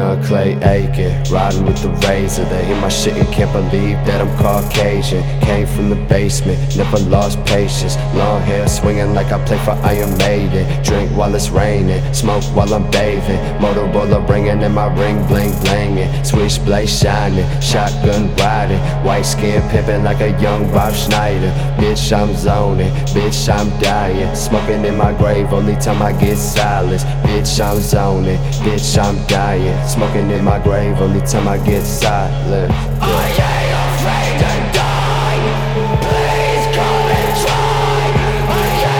Young Clay Aiken, riding with the razor. They hear my shit and can't believe that I'm Caucasian. Came from the basement, never lost patience. Long hair swinging like I play for Iron Maiden. Drink while it's raining, smoke while I'm bathing. Motorola ringing and my ring bling blinging. Switchblade shining, shotgun riding. White skin pimping like a young Bob Schneider. Bitch, I'm zoning, bitch, I'm dying. Smoking in my grave, only time I get silence. Bitch, I'm zoning, bitch, I'm dying. Smoking in my grave, only time I get silent. Oh yeah.